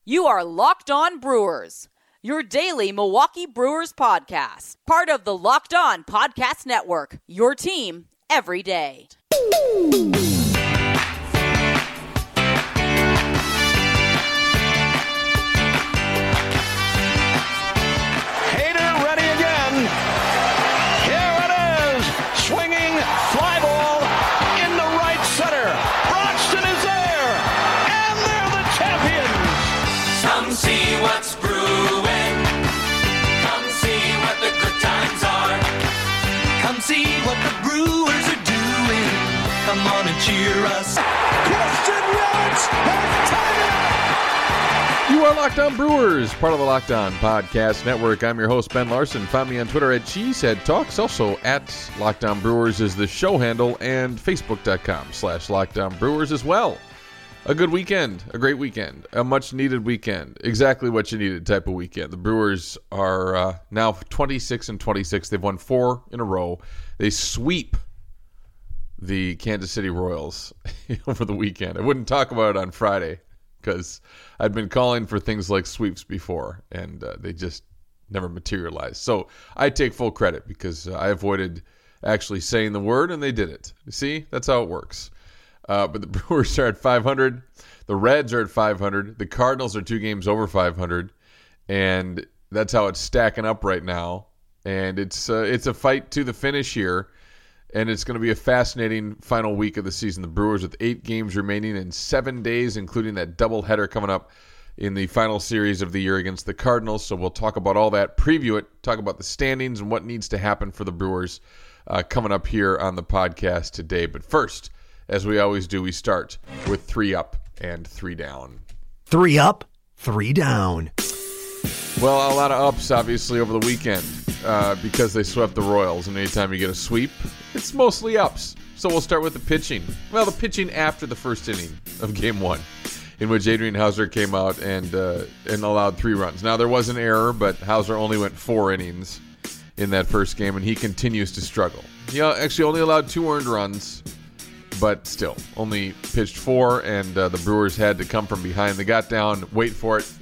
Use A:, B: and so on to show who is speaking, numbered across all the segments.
A: You are Locked On Brewers, your daily Milwaukee Brewers podcast. Part of the Locked On Podcast Network, your team every day.
B: Hader ready again. Here it is. Swinging fly ball into right center. Broxton is there. And they're the champions.
C: Come see what's brewing. Come see what the good times are. Come see what the Brewers are doing. Come on and cheer us.
B: Christian Yelich has tied it.
D: You are Locked On Brewers, part of the Locked On Podcast Network. I'm your host, Ben Larson. Find me on Twitter at CheeseheadTalks. Also at Locked On Brewers is the show handle, and Facebook.com/Locked On Brewers as well. A good weekend, a great weekend, a much-needed weekend. Exactly what you needed type of weekend. The Brewers are now 26-26. They've won 4 in a row. They sweep the Kansas City Royals over the weekend. I wouldn't talk about it on Friday because I'd been calling for things like sweeps before, and they just never materialized. So I take full credit because I avoided actually saying the word, and they did it. You see? That's how it works. But the Brewers are at 500. The Reds are at 500. The Cardinals are 2 games over 500. And that's how it's stacking up right now. And it's a fight to the finish here. And it's going to be a fascinating final week of the season. The Brewers with 8 games remaining in 7 days, including that doubleheader coming up in the final series of the year against the Cardinals. So we'll talk about all that, preview it, talk about the standings and what needs to happen for the Brewers coming up here on the podcast today. But first, as we always do, we start with 3 up and 3 down.
E: 3 up, 3 down.
D: Well, a lot of ups, obviously, over the weekend because they swept the Royals. And anytime you get a sweep, it's mostly ups. So we'll start with the pitching. Well, the pitching after the first inning of Game 1, in which Adrian Houser came out and allowed 3 runs. Now, there was an error, but Houser only went 4 innings in that first game, and he continues to struggle. He actually only allowed 2 earned runs, but still, only pitched 4, and the Brewers had to come from behind. They got down, wait for it,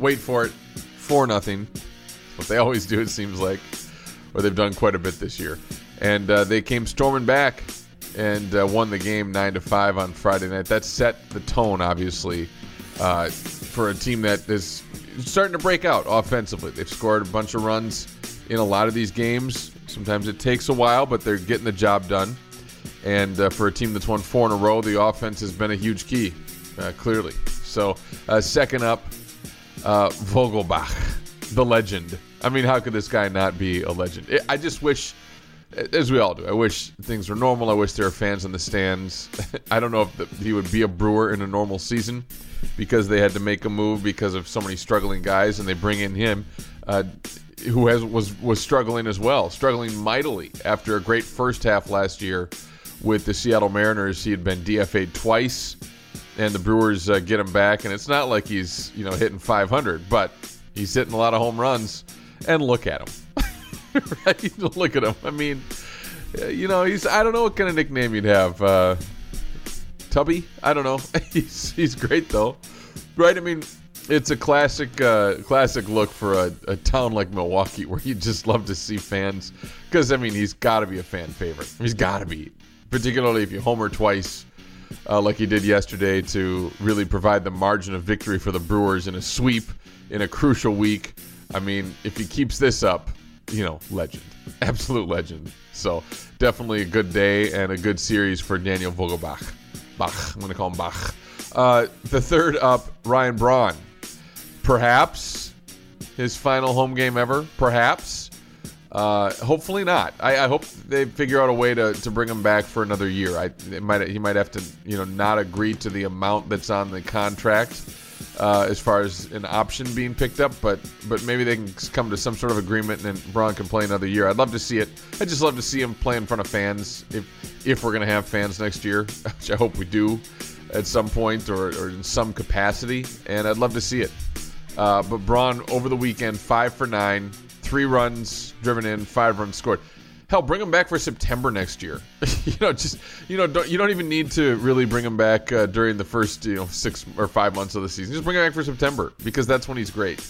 D: 4-0. What they always do, it seems like, or they've done quite a bit this year. And they came storming back and won the game 9-5 on Friday night. That set the tone, obviously, for a team that is starting to break out offensively. They've scored a bunch of runs in a lot of these games. Sometimes it takes a while, but they're getting the job done. And for a team that's won 4 in a row, the offense has been a huge key, clearly. So, second up, Vogelbach, the legend. I mean, how could this guy not be a legend? I just wish, as we all do, I wish things were normal. I wish there were fans in the stands. I don't know if he would be a Brewer in a normal season because they had to make a move because of so many struggling guys, and they bring in him, who was struggling as well, struggling mightily after a great first half last year. With the Seattle Mariners, he had been DFA'd twice, and the Brewers get him back. And it's not like he's hitting 500, but he's hitting a lot of home runs. And look at him, right? Look at him. I mean, he's I don't know what kind of nickname you'd have, Tubby. I don't know. he's great though, right? I mean, it's a classic look for a town like Milwaukee where you just love to see fans because I mean he's got to be a fan favorite. He's got to be. Particularly if you homer twice like he did yesterday to really provide the margin of victory for the Brewers in a sweep in a crucial week. I mean, if he keeps this up, legend. Absolute legend. So definitely a good day and a good series for Daniel Vogelbach. I'm going to call him Bach. The third up, Ryan Braun. Perhaps his final home game ever. Perhaps. Hopefully not. I hope they figure out a way to bring him back for another year. He might have to not agree to the amount that's on the contract as far as an option being picked up, but maybe they can come to some sort of agreement and then Braun can play another year. I'd love to see it. I'd just love to see him play in front of fans if we're going to have fans next year, which I hope we do at some point or in some capacity, and I'd love to see it. But Braun over the weekend, 5 for 9, 3 runs driven in, 5 runs scored. Hell, bring him back for September next year. You don't even need to really bring him back during the first 6 or 5 months of the season. Just bring him back for September because that's when he's great.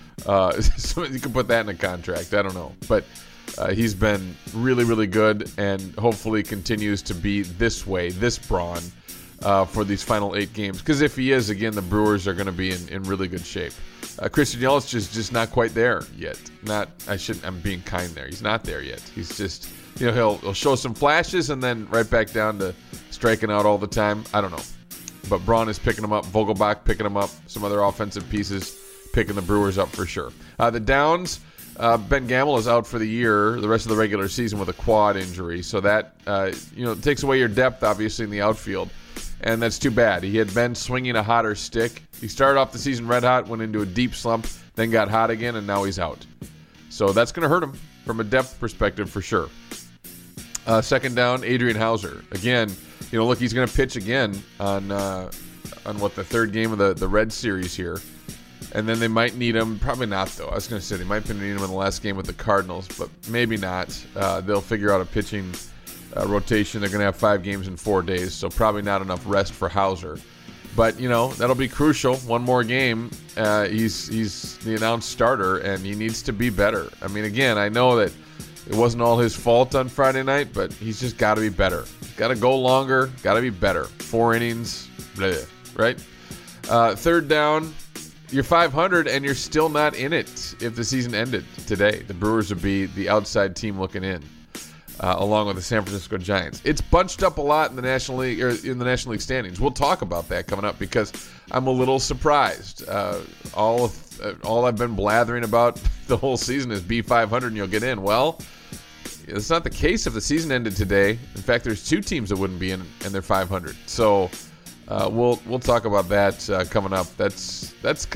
D: So you can put that in a contract. I don't know, but he's been really, really good, and hopefully continues to be this way, this brawn, for these final 8 games. Because if he is, again, the Brewers are going to be in really good shape. Christian Yelich is just not quite there yet. I'm being kind there. He's not there yet. He's just, he'll show some flashes and then right back down to striking out all the time. I don't know. But Braun is picking him up. Vogelbach picking him up. Some other offensive pieces picking the Brewers up for sure. The Downs, Ben Gamel is out for the year, the rest of the regular season with a quad injury. So that, takes away your depth, obviously, in the outfield. And that's too bad. He had been swinging a hotter stick. He started off the season red hot, went into a deep slump, then got hot again, and now he's out. So that's going to hurt him from a depth perspective for sure. Second down, Adrian Hauser. Again, look, he's going to pitch again on the third game of the Red Series here. And then they might need him. Probably not, though. I was going to say they might need him in the last game with the Cardinals, but maybe not. They'll figure out a pitching rotation. They're going to have 5 games in 4 days, so probably not enough rest for Hauser. But, that'll be crucial. One more game. He's the announced starter, and he needs to be better. I mean, again, I know that it wasn't all his fault on Friday night, but he's just got to be better. Got to go longer. Got to be better. 4 innings. Bleh, right? Third down. You're 500, and you're still not in it if the season ended today. The Brewers would be the outside team looking in. Along with the San Francisco Giants. It's bunched up a lot in the National League or in the National League standings. We'll talk about that coming up because I'm a little surprised. All I've been blathering about the whole season is be 500 and you'll get in. Well, it's not the case if the season ended today. In fact, there's 2 teams that wouldn't be in, and they're 500. So we'll talk about that coming up. That's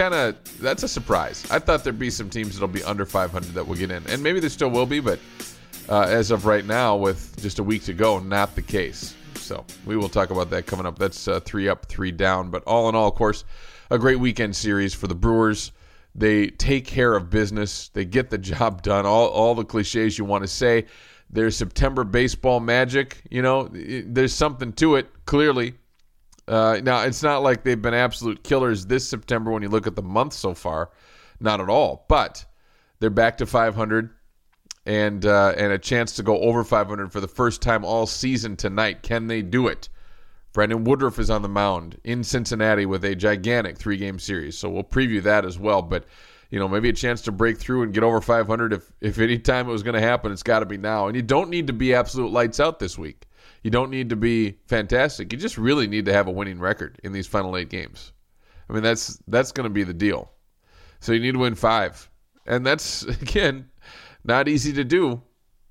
D: a surprise. I thought there'd be some teams that'll be under 500 that will get in, and maybe there still will be, but. As of right now, with just a week to go, not the case. So we will talk about that coming up. That's 3 up, 3 down. But all in all, of course, a great weekend series for the Brewers. They take care of business. They get the job done. All the cliches you want to say. There's September baseball magic. There's something to it, clearly. Now, it's not like they've been absolute killers this September when you look at the month so far. Not at all. But they're back to 500. And a chance to go over 500 for the first time all season tonight. Can they do it? Brandon Woodruff is on the mound in Cincinnati with a gigantic 3-game series. So we'll preview that as well. But, maybe a chance to break through and get over 500. If any time it was going to happen, it's got to be now. And you don't need to be absolute lights out this week. You don't need to be fantastic. You just really need to have a winning record in these final 8 games. I mean, that's going to be the deal. So you need to win 5. And that's, again, not easy to do.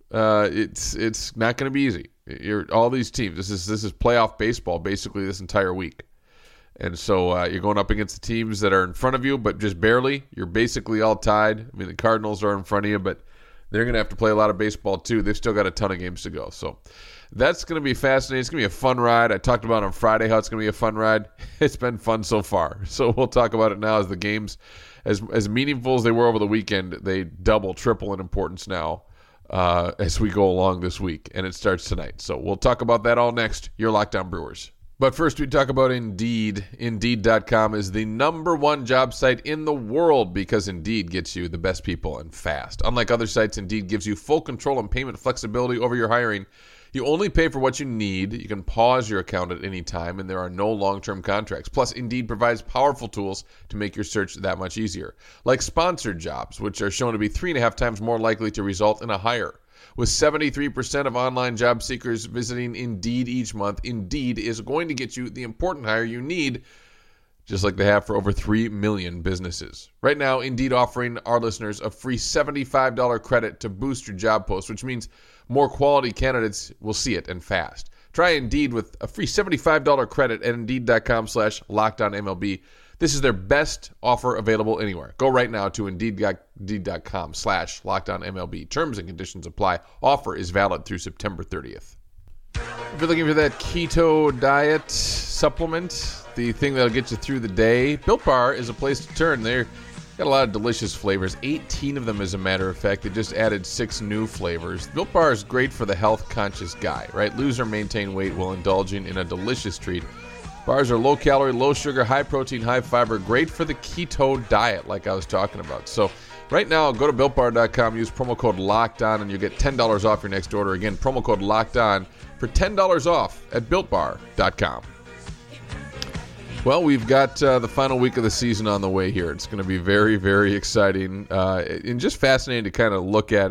D: It's not going to be easy. All these teams. This is playoff baseball basically this entire week, and so you're going up against the teams that are in front of you, but just barely. You're basically all tied. I mean, the Cardinals are in front of you, but they're going to have to play a lot of baseball too. They've still got a ton of games to go. So that's going to be fascinating. It's going to be a fun ride. I talked about on Friday how it's going to be a fun ride. It's been fun so far. So we'll talk about it now as the games. As meaningful as they were over the weekend, they double, triple in importance now as we go along this week, and it starts tonight. So we'll talk about that all next. You're Locked On Brewers. But first, we talk about Indeed. Indeed.com is the #1 job site in the world because Indeed gets you the best people and fast. Unlike other sites, Indeed gives you full control and payment flexibility over your hiring. You only pay for what you need. You can pause your account at any time, and there are no long-term contracts. Plus, Indeed provides powerful tools to make your search that much easier, like sponsored jobs, which are shown to be 3.5 times more likely to result in a hire. With 73% of online job seekers visiting Indeed each month, Indeed is going to get you the important hire you need, just like they have for over 3 million businesses. Right now, Indeed offering our listeners a free $75 credit to boost your job post, which means more quality candidates will see it and fast. Try Indeed with a free $75 credit at Indeed.com/LockedOnMLB. This is their best offer available anywhere. Go right now to Indeed.com/LockedOnMLB. Terms and conditions apply. Offer is valid through September 30th. If you're looking for that keto diet supplement, the thing that'll get you through the day, Built Bar is a place to turn. They're Got a lot of delicious flavors, 18 of them as a matter of fact. They just added 6 new flavors. Built Bar is great for the health-conscious guy, right? Lose or maintain weight while indulging in a delicious treat. Bars are low-calorie, low-sugar, high-protein, high-fiber, great for the keto diet like I was talking about. So right now, go to BuiltBar.com, use promo code LOCKEDON, and you'll get $10 off your next order. Again, promo code LOCKEDON for $10 off at BuiltBar.com. Well, we've got the final week of the season on the way here. It's going to be very, very exciting and just fascinating to kind of look at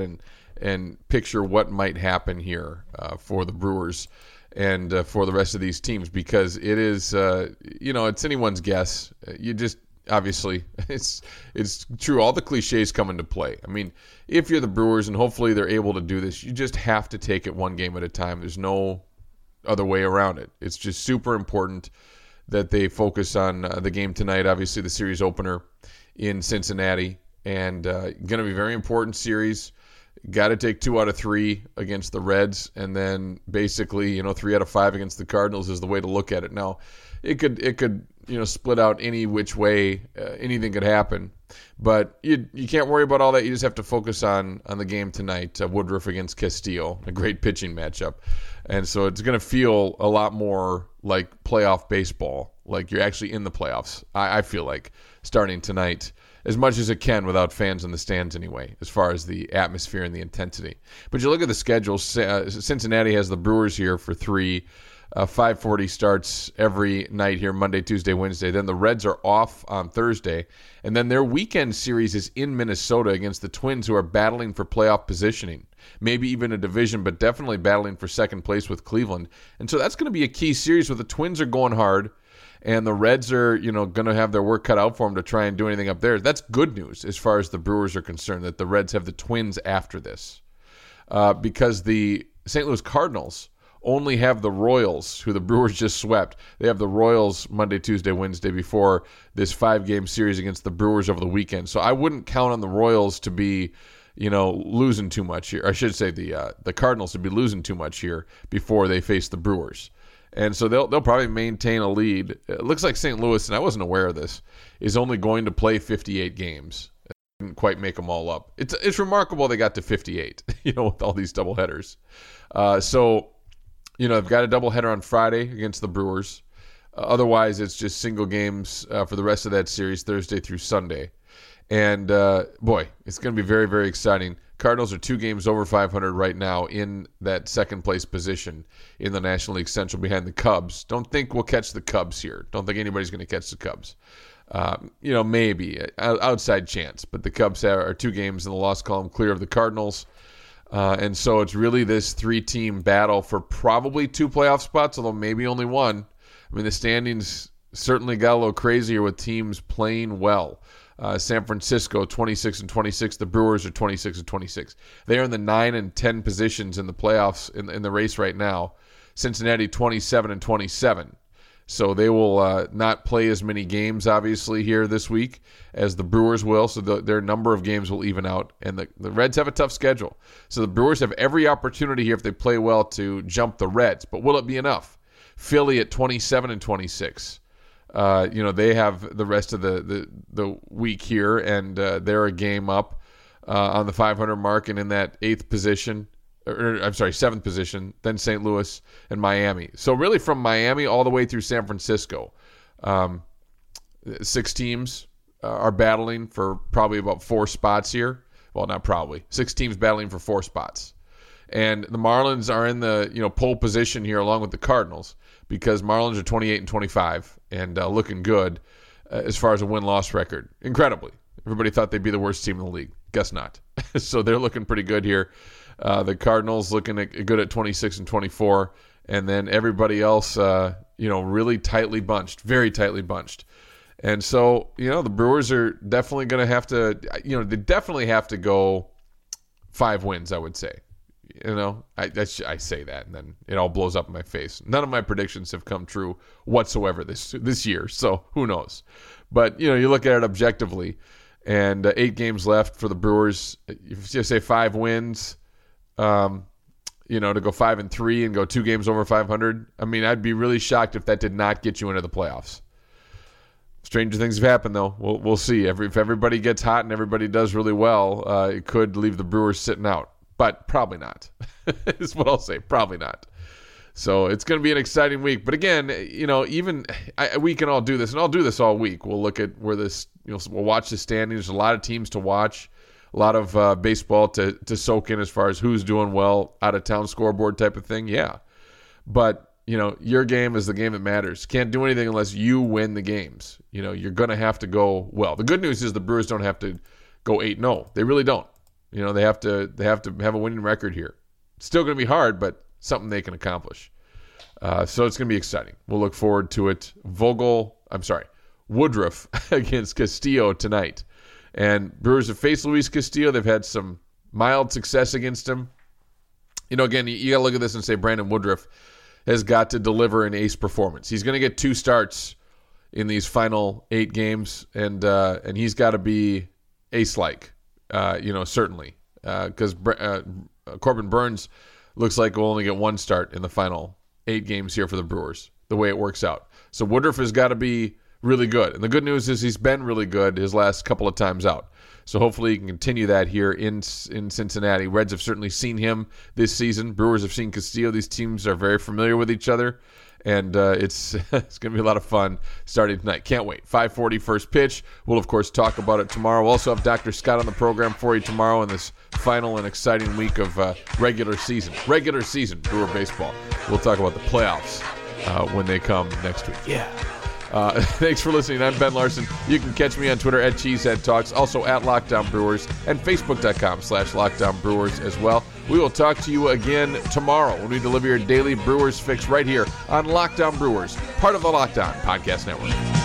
D: and picture what might happen here for the Brewers and for the rest of these teams, because it is, it's anyone's guess. You just, obviously, it's true. All the cliches come into play. I mean, if you're the Brewers, and hopefully they're able to do this, you just have to take it one game at a time. There's no other way around it. It's just super important that they focus on the game tonight, obviously the series opener in Cincinnati, and going to be a very important series. Got to take 2 out of 3 against the Reds, and then basically, 3 out of 5 against the Cardinals is the way to look at it. Now, it could split out any which way. Anything could happen, but you can't worry about all that. You just have to focus on the game tonight. Woodruff against Castillo, a great pitching matchup, and so it's going to feel a lot more like playoff baseball, like you're actually in the playoffs. I feel like starting tonight, as much as it can without fans in the stands anyway, as far as the atmosphere and the intensity. But you look at the schedule. Cincinnati has the Brewers here for 3. 5:40 starts every night here, Monday, Tuesday, Wednesday. Then the Reds are off on Thursday. And then their weekend series is in Minnesota against the Twins, who are battling for playoff positioning. Maybe even a division, but definitely battling for second place with Cleveland. And so that's going to be a key series where the Twins are going hard, and the Reds are, going to have their work cut out for them to try and do anything up there. That's good news as far as the Brewers are concerned, that the Reds have the Twins after this. Because the St. Louis Cardinals only have the Royals, who the Brewers just swept. They have the Royals Monday, Tuesday, Wednesday before this 5-game series against the Brewers over the weekend. So I wouldn't count on the Royals to be, losing too much here. I should say the Cardinals to be losing too much here before they face the Brewers. And so they'll probably maintain a lead. It looks like St. Louis, and I wasn't aware of this, is only going to play 58 games. Didn't quite make them all up. It's remarkable they got to 58, with all these doubleheaders. They've got a doubleheader on Friday against the Brewers. Otherwise, it's just single games for the rest of that series, Thursday through Sunday. And, it's going to be very, very exciting. Cardinals are 2 games over 500 right now in that second-place position in the National League Central behind the Cubs. Don't think we'll catch the Cubs here. Don't think anybody's going to catch the Cubs. Maybe, outside chance. But the Cubs are 2 games in the loss column clear of the Cardinals. And so it's really this 3-team battle for probably 2 playoff spots, although maybe only 1. I mean, the standings certainly got a little crazier with teams playing well. San Francisco 26-26. The Brewers are 26-26. They are in the 9 and 10 positions in the playoffs in the race right now. Cincinnati 27-27. So they will not play as many games, obviously, here this week as the Brewers will. So their number of games will even out. And the Reds have a tough schedule. So the Brewers have every opportunity here, if they play well, to jump the Reds. But will it be enough? Philly at 27-26. They have the rest of the week here, and they're a game up on the 500 mark and in that 8th position. Seventh position, then St. Louis and Miami. So really from Miami all the way through San Francisco, 6 teams are battling for probably about 4 spots here. Well, not probably. 6 teams battling for 4 spots. And the Marlins are in the pole position here along with the Cardinals, because Marlins are 28-25 and looking good as far as a win-loss record. Incredibly. Everybody thought they'd be the worst team in the league. Guess not. So they're looking pretty good here. The Cardinals looking good at 26-24, and then everybody else, really tightly bunched, very tightly bunched. And so, the Brewers are definitely going to have to, they definitely have to go 5 wins, I would say. I say that, and then it all blows up in my face. None of my predictions have come true whatsoever this year, so who knows? But, you look at it objectively, and 8 games left for the Brewers. If you say 5 wins, to go 5-3 and go 2 games over 500. I mean, I'd be really shocked if that did not get you into the playoffs. Stranger things have happened, though. We'll see. If everybody gets hot and everybody does really well, it could leave the Brewers sitting out. But probably not. Is what I'll say. Probably not. So it's going to be an exciting week. But again, we can all do this, and I'll do this all week. We'll look at where this, we'll watch the standings. There's a lot of teams to watch, a lot of baseball to soak in as far as who's doing well, out of town scoreboard type of thing. Yeah, but your game is the game that matters. Can't do anything unless you win the games. You're going to have to go well. The good news is the Brewers don't have to go 8-0. They really don't. They have to have a winning record here. It's still going to be hard, but something they can accomplish. So it's going to be exciting. We'll look forward to it. Woodruff against Castillo tonight. And Brewers have faced Luis Castillo. They've had some mild success against him. Again, you got to look at this and say Brandon Woodruff has got to deliver an ace performance. He's going to get 2 starts in these final 8 games, and he's got to be ace-like, certainly. Because Corbin Burns looks like we'll only get 1 start in the final 8 games here for the Brewers, the way it works out. So Woodruff has got to be really good. And the good news is he's been really good his last couple of times out. So hopefully he can continue that here in Cincinnati. Reds have certainly seen him this season. Brewers have seen Castillo. These teams are very familiar with each other. And it's going to be a lot of fun starting tonight. Can't wait. 5:40 first pitch. We'll, of course, talk about it tomorrow. We'll also have Dr. Scott on the program for you tomorrow in this final and exciting week of regular season Brewer baseball. We'll talk about the playoffs when they come next week.
E: Yeah.
D: Thanks for listening. I'm Ben Larson. You can catch me on Twitter at CheeseheadTalks, also at Lockdown Brewers, and Facebook.com/Lockdown Brewers as well. We will talk to you again tomorrow when we deliver your daily Brewers fix right here on Lockdown Brewers, part of the Lockdown Podcast Network.